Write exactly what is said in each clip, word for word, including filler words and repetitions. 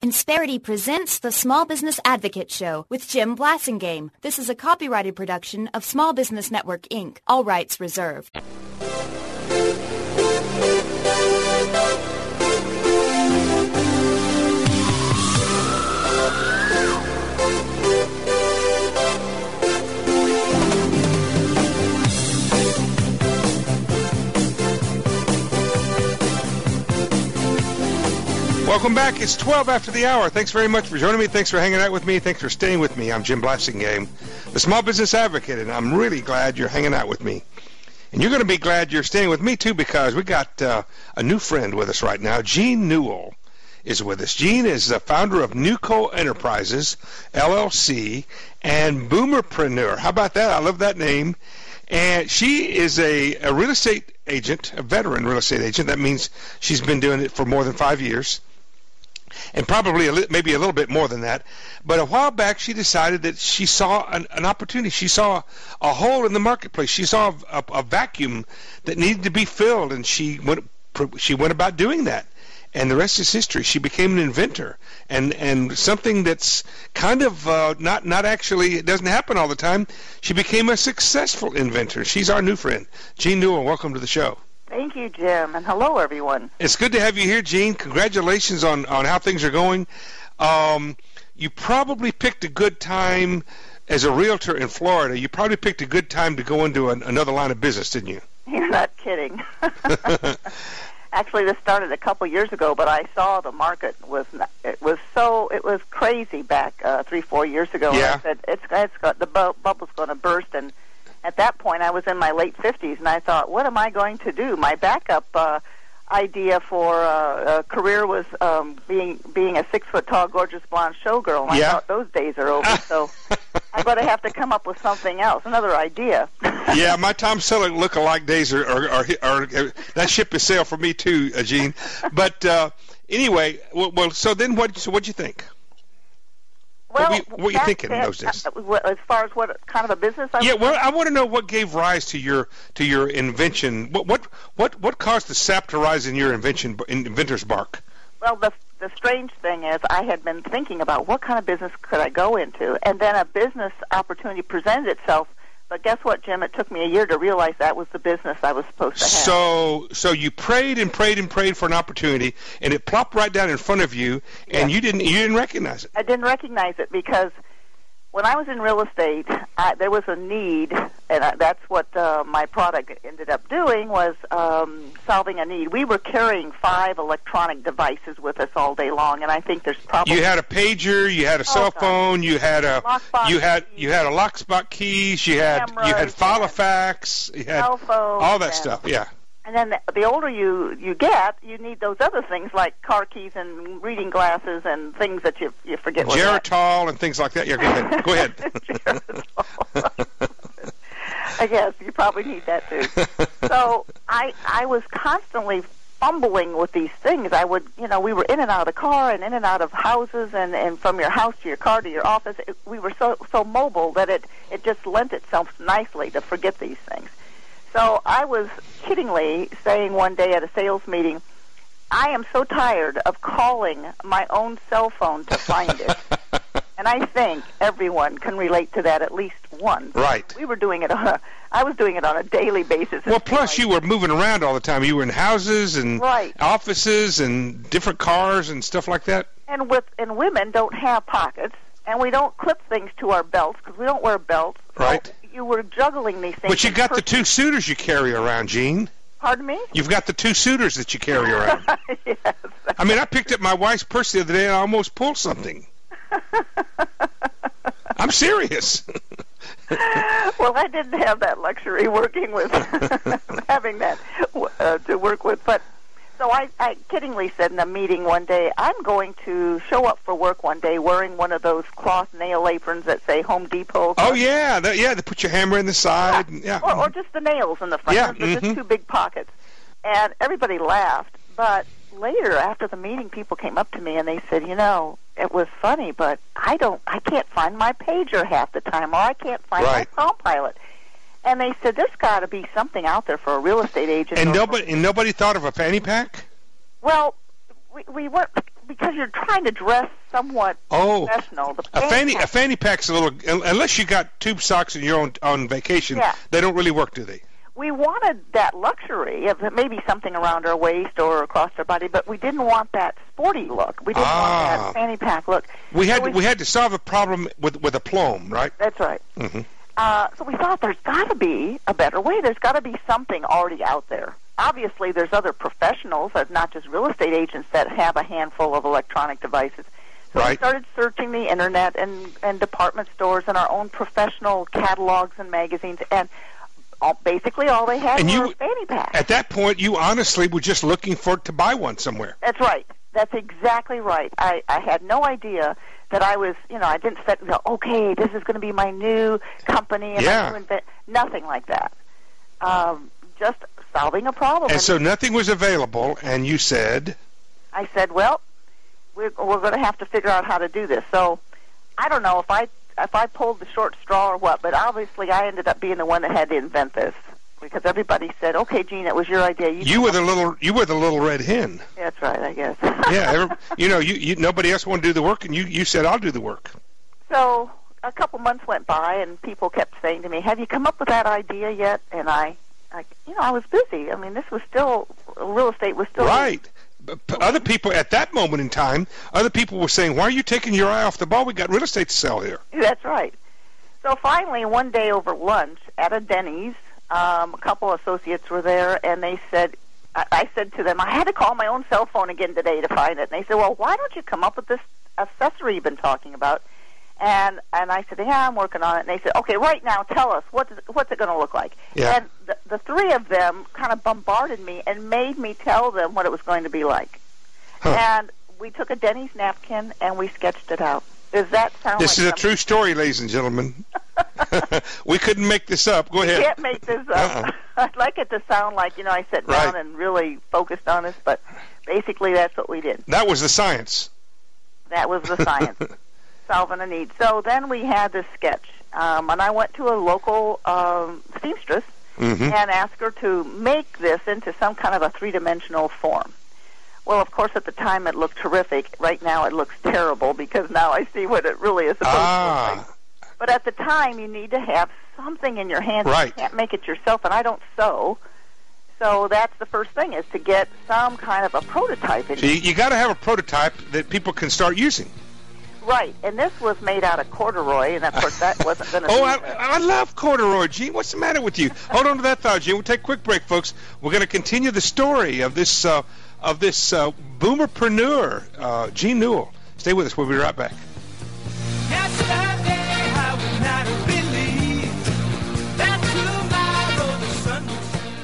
Insperity presents the Small Business Advocate Show with Jim Blasingame. This is a copyrighted production of Small Business Network, Incorporated. All rights reserved. Welcome back. It's twelve after the hour. Thanks very much for joining me. Thanks for hanging out with me. Thanks for staying with me. I'm Jim Blasingame, the Small Business Advocate, and I'm really glad you're hanging out with me. And you're going to be glad you're staying with me, too, because we got uh, a new friend with us right now. Jean Newell is with us. Jean is the founder of Newco Enterprises, L L C, and Boomerpreneur. How about that? I love that name. And she is a, a real estate agent, a veteran real estate agent. That means she's been doing it for more than five years. And probably a li- maybe a little bit more than that. But a while back, she decided that she saw an, an opportunity. She saw a hole in the marketplace. She saw a, a, a vacuum that needed to be filled, and she went she went about doing that. And the rest is history. She became an inventor, and and something that's kind of uh, not not actually, it doesn't happen all the time. She became a successful inventor. She's our new friend, Jean Newell. Welcome to the show. Thank you, Jim, and hello, everyone. It's good to have you here, Jean. Congratulations on, on how things are going. Um, you probably picked a good time as a realtor in Florida. You probably picked a good time to go into an, another line of business, didn't you? You're not kidding. Actually, this started a couple years ago, but I saw the market was not, it was so it was crazy back uh, three, four years ago. Yeah. I said it's it's got the bu- bubble's going to burst, and at that point, I was in my late fifties, and I thought, what am I going to do? My backup uh, idea for uh, a career was um, being being a six-foot-tall, gorgeous blonde showgirl, and Yeah. I thought those days are over, so I'm going to have to come up with something else, another idea. Yeah, my Tom Selleck look-alike days are, are, are, are, are that ship has sailed for me too, uh, Jean. But uh, anyway, well, well, so then what? So what'd you think? Well, what were you, what you thinking in those days? Uh, as far as what kind of a business I was Yeah, well, I want to know what gave rise to your to your invention. What what what what caused the sap to rise in your invention inventor's bark? Well, the the strange thing is, I had been thinking about what kind of business could I go into, and then a business opportunity presented itself. But guess what, Jim? It took me a year to realize that was the business I was supposed to have. So, so you prayed and prayed and prayed for an opportunity, and it plopped right down in front of you, and Yes. you didn't you didn't recognize it. I didn't recognize it because when I was in real estate, I, there was a need, and I, that's what uh, my product ended up doing, was um, solving a need. We were carrying five electronic devices with us all day long, and I think there's probably... You had a pager, you had a cell God. phone, you had a Lockbox you had keys, you had a lockbox keys, you had you had cameras, Filofax, you had cell phones, all that and- stuff. Yeah. And then the, the older you, you get, you need those other things like car keys and reading glasses and things that you you forget what that- Geritol and things like that. Yeah, go ahead. Go ahead. Geritol. I guess you probably need that too. So I I was constantly fumbling with these things. I would, you know, we were in and out of the car and in and out of houses, and, and from your house to your car to your office. It, we were so so mobile that it it just lent itself nicely to forget these things. So I was kiddingly saying one day at a sales meeting, I am so tired of calling my own cell phone to find it. And I think everyone can relate to that at least once. Right. We were doing it on a, I was doing it on a daily basis. Well, plus like, you were moving around all the time. You were in houses and Right. offices and different cars and stuff like that. And with and women don't have pockets, and we don't clip things to our belts because we don't wear belts. So Right. you were juggling these things. But you in got the person. two suitors you carry around, Jean. Pardon me? You've got the two suitors that you carry around. Yes. I mean, I picked up my wife's purse the other day and I almost pulled something. I'm serious. Well, I didn't have that luxury working with having that uh, to work with, but so I, I kiddingly said in a meeting one day, I'm going to show up for work one day wearing one of those cloth nail aprons that say Home Depot. Oh yeah, that, yeah. They put your hammer in the side. Yeah. And, yeah. Or, or just the nails in the front. Yeah, There's mhm. just two big pockets, and everybody laughed. But later, after the meeting, people came up to me and they said, you know, it was funny, but I don't, I can't find my pager half the time, or I can't find Right. my Palm Pilot. And they said, there's got to be something out there for a real estate agent. And or- nobody and nobody thought of a fanny pack. Well, we, we weren't. because you're trying to dress somewhat oh, professional. The a fanny pack, a fanny pack's a little, unless you got tube socks and you're on, on vacation, yeah. they don't really work, do they? We wanted that luxury of maybe something around our waist or across our body, but we didn't want that sporty look. We didn't ah. want that fanny pack look. We had so we, we, we had to solve a problem with with a plum, right? That's right. Mm-hmm. Uh, so we thought there's got to be a better way. There's got to be something already out there. Obviously, there's other professionals, not just real estate agents, that have a handful of electronic devices. So right. we started searching the internet and, and department stores and our own professional catalogs and magazines, and all, basically all they had and were you, fanny packs. At that point, you honestly were just looking for to buy one somewhere. That's right. That's exactly right. I, I had no idea that I was, you know, I didn't set, you know, okay, this is going to be my new company. And yeah. I'm new invent- nothing like that. Um, just solving a problem. And, and so nothing was available, and you said? I said, well, we're, we're going to have to figure out how to do this. So I don't know if I if I pulled the short straw or what, but obviously I ended up being the one that had to invent this because everybody said, okay, Gene, it was your idea. You, you were the little you were the little red hen. That's right, I guess. yeah, every, you know, you, you nobody else wanted to do the work, and you, you said, I'll do the work. So a couple months went by, and people kept saying to me, have you come up with that idea yet? And I, I you know, I was busy. I mean, this was still, real estate was still... Right. But other people, at that moment in time, other people were saying, why are you taking your eye off the ball? We got real estate to sell here. That's right. So finally, one day over lunch at a Denny's, um, a couple associates were there, and they said, I, I said to them, I had to call my own cell phone again today to find it. And they said, well, why don't you come up with this accessory you've been talking about? And and I said, yeah, I'm working on it. And they said, okay, right now, tell us, what is, what's it going to look like? Yeah. And the, the three of them kind of bombarded me and made me tell them what it was going to be like. Huh. And we took a Denny's napkin and we sketched it out. Does that sound This like is something? a true story, ladies and gentlemen. We couldn't make this up. Go ahead. You can't make this up. Uh-uh. I'd like it to sound like, you know, I sat down Right. and really focused on this, but basically that's what we did. That was the science. That was the science. Solving a need. So then we had this sketch, um, and I went to a local um, seamstress mm-hmm. and asked her to make this into some kind of a three-dimensional form. Well, of course, at the time it looked terrific. Right now it looks terrible because now I see what it really is supposed ah. to look like. But at the time, you need to have something in your hands. Right. You can't make it yourself, and I don't sew. So that's the first thing, is to get some kind of a prototype. In So you, you got to have a prototype that people can start using. Right, and this was made out of corduroy, and of course that wasn't going to oh, be... I, Uh, I love corduroy, Gene. What's the matter with you? Hold on to that thought, Gene. We'll take a quick break, folks. We're going to continue the story of this uh, of this uh, boomerpreneur, uh, Gene Newell. Stay with us. We'll be right back. Yesterday I would not have believed that tomorrow the sun would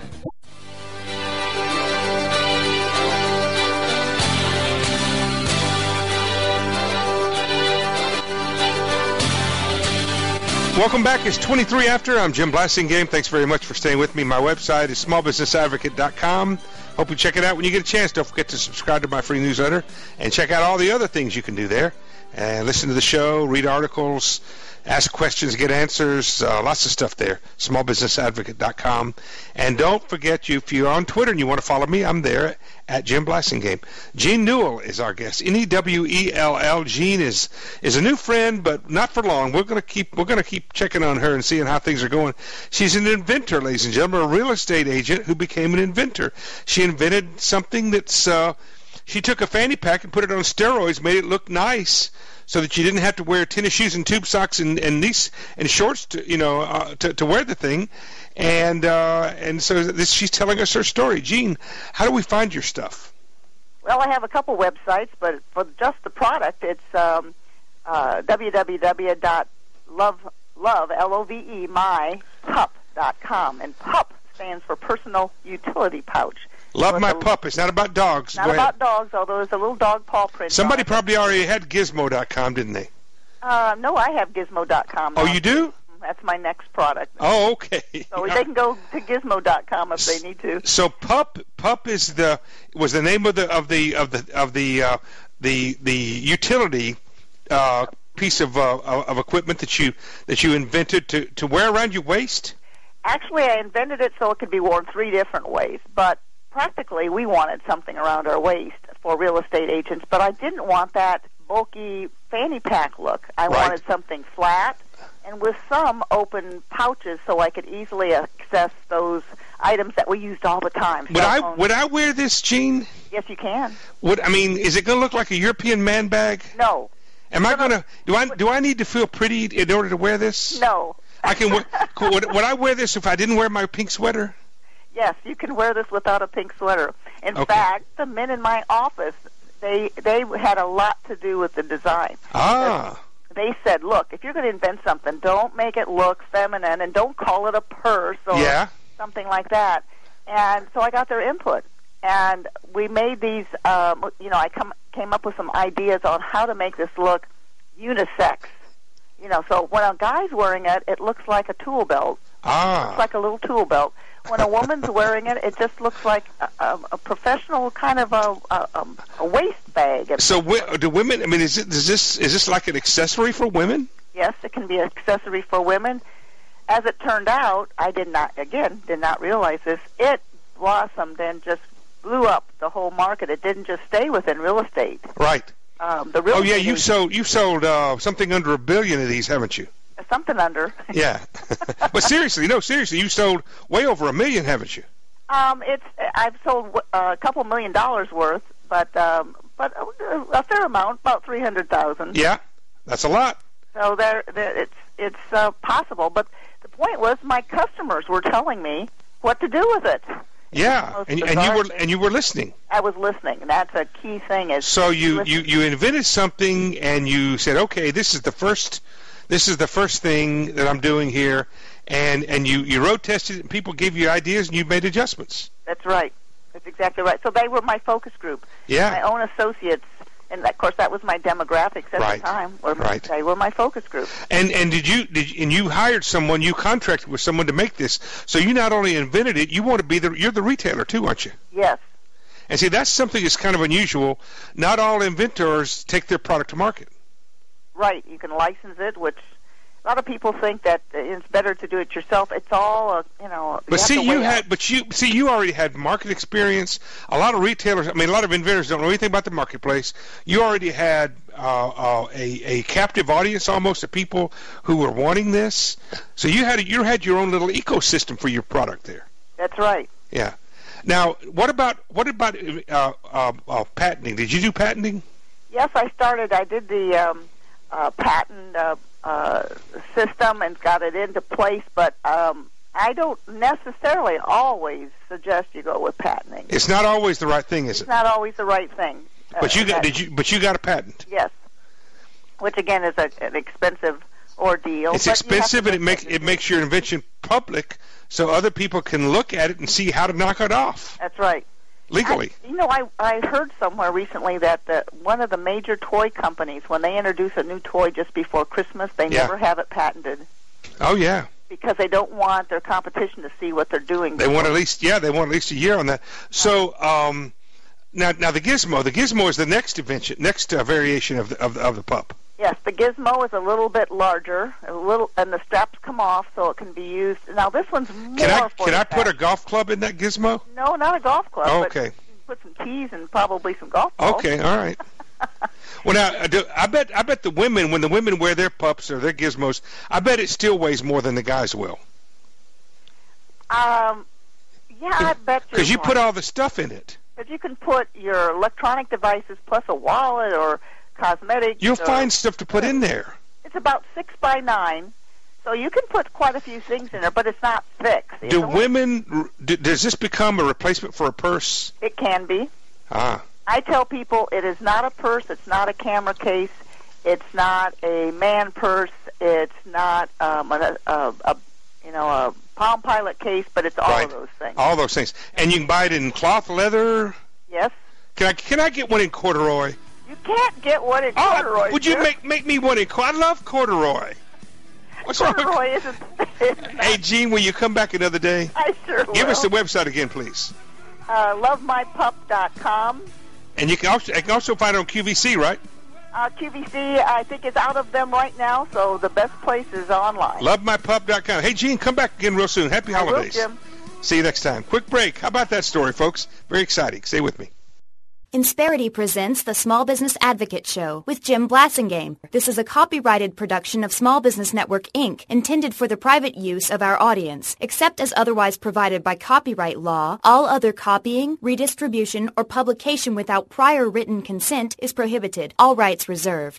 Welcome back. It's twenty-three after. I'm Jim Blasingame. Thanks very much for staying with me. My website is small business advocate dot com. Hope you check it out when you get a chance. Don't forget to subscribe to my free newsletter and check out all the other things you can do there. And listen to the show, read articles, ask questions, get answers, uh, lots of stuff there. small business advocate dot com. And don't forget, you if you're on Twitter and you want to follow me, I'm there at Jim Blasingame. Gene Newell is our guest. N E W E L L. Gene is is a new friend, but not for long. We're going to keep we're going to keep checking on her and seeing how things are going. She's an inventor, ladies and gentlemen, a real estate agent who became an inventor. She invented something that's uh, she took a fanny pack and put it on steroids, made it look nice, so that you didn't have to wear tennis shoes and tube socks and and these and shorts to you know uh, to to wear the thing, and uh, and so this she's telling us her story. Gene, how do we find your stuff? Well, I have a couple websites, but for just the product, it's um, uh, w w w dot love love L O V E my pup dot com, and pup stands for personal utility pouch. Love So my it's a- pup. It's not about dogs. Not Go about ahead. dogs, although there's a little dog paw print. Somebody on it. probably already had gizmo dot com, didn't they? Uh, no, I have gizmo dot com. Oh, now. you do? That's my next product. Oh, okay. So they can go to gizmo dot com if they need to. So pup pup is the was the name of the of the of the of the uh, the the utility uh, piece of uh, of equipment that you that you invented to to wear around your waist. Actually, I invented it so it could be worn three different ways, but practically we wanted something around our waist for real estate agents, but I didn't want that bulky fanny pack look. I Right. wanted something flat and with some open pouches so I could easily access those items that we used all the time. Would Cell I phones. would I wear this, Gene? Yes, you can. Would I mean? Is it going to look like a European man bag? No. Am I No, no. going to? Do I do I need to feel pretty in order to wear this? No. I can. wear- could- would, would I wear this if I didn't wear my pink sweater? Yes, you can wear this without a pink sweater. In Okay. fact, the men in my office, they they had a lot to do with the design. Ah. They said, look, if you're going to invent something, don't make it look feminine and don't call it a purse or Yeah. something like that. And so I got their input. And we made these, um, you know, I come, came up with some ideas on how to make this look unisex. You know, so when a guy's wearing it, it looks like a tool belt. It's Ah. like a little tool belt. When a woman's wearing it, it just looks like a, a, a professional kind of a, a, um, a waist bag. And So wi- do women? I mean, is it is this is this like an accessory for women? yes, it can be an accessory for women. As it turned out, I did not, again, did not realize this. It blossomed and just blew up the whole market. It didn't just stay within real estate. Right. Um, the real Oh yeah, estate you've agent- sold you've sold uh, something under a billion of these, haven't you? something under. Yeah. But seriously, no, seriously, you sold way over a million, haven't you? Um, it's I've sold uh, a couple million dollars worth, but um, but a, a fair amount, about three hundred thousand. Yeah. That's a lot. So there, there it's it's uh, possible. But the point was, my customers were telling me what to do with it. Yeah. Most And, and you bizarre were thing. and you were listening. I was listening. And that's a key thing. Is So you, listen. you, you invented something and you said, okay, this is the first this is the first thing that I'm doing here, and, and you, you road tested it and people gave you ideas and you made adjustments. That's right. That's exactly right. So they were my focus group. Yeah. My own associates, and of course that was my demographics at Right. the time. Were, Right. They were my focus group. And and did you did you, and you hired someone, you contracted with someone to make this. So you not only invented it, you want to be the you're the retailer too, aren't you? Yes. And see, that's something that's kind of unusual. Not all inventors take their product to market. Right. You can license it, which a lot of people think that it's better to do it yourself. It's all, a, you know. But have see, to you weigh had, out. but you see, you already had market experience. A lot of retailers, I mean, a lot of inventors don't know anything about the marketplace. You already had uh, uh, a a captive audience almost of people who were wanting this. So you had you had your own little ecosystem for your product there. That's right. Yeah. Now, what about what about uh, uh, uh, patenting? Did you do patenting? Yes, I started. I did the um, uh, patent uh, uh, system and got it into place, but um, I don't necessarily always suggest you go with patenting. It's not always the right thing, is It's it? not always the right thing. But Uh, you got that- did you? But you got a patent. Yes, which again is a, an expensive ordeal. It's but you have to expensive, and it make makes that it makes your invention public, so other people can look at it and see how to knock it off That's right. legally. I, you know, I I heard somewhere recently that the, one of the major toy companies, when they introduce a new toy just before Christmas, they Yeah. never have it patented Oh yeah, because they don't want their competition to see what they're doing. they want at least yeah they want at least a year on that. So um, now now the gizmo, the gizmo is the next invention, next uh, variation of the of the, of the pup. Yes, the gizmo is a little bit larger, a little, and the straps come off so it can be used. Now this one's more Can I for can the I put a fashion. golf club in that gizmo? No, not a golf club. but Okay. you can put some keys and probably some golf balls. Okay, all right. Well, now I do- I bet I bet the women, when the women wear their pups or their gizmos, I bet it still weighs more than the guys will, Um, yeah, I bet because you right. put all the stuff in it. But you can put your electronic devices plus a wallet or cosmetics. You'll or, find stuff to put in there. It's about six by nine, so you can put quite a few things in there, but it's not thick. It's Do only- women? Do, does this become a replacement for a purse? It can be. Ah, I tell people it is not a purse. It's not a camera case. It's not a man purse. It's not um, a, a, a you know a Palm Pilot case, but it's all Right. of those things. all those things, and you can buy it in cloth, leather. Yes. Can I can I get one in corduroy? You can't get one in Oh, corduroy. would you sir. make make me one in corduroy? I love corduroy. What's wrong with- corduroy? Isn't. isn't Hey, Gene, will you come back another day? I sure will. Give us the website again, please. uh, love my pup dot com. And you can also you can also find it on Q V C, right? Uh, Q V C, I think, is out of them right now, so the best place is online. love my pup dot com. Hey, Gene, come back again real soon. Happy I will, holidays. Jim. See you next time. Quick break. How about that story, folks? Very exciting. Stay with me. Insperity presents the Small Business Advocate Show with Jim Blasingame. This is a copyrighted production of Small Business Network, Incorporated, intended for the private use of our audience. Except as otherwise provided by copyright law, all other copying, redistribution, or publication without prior written consent is prohibited. All rights reserved.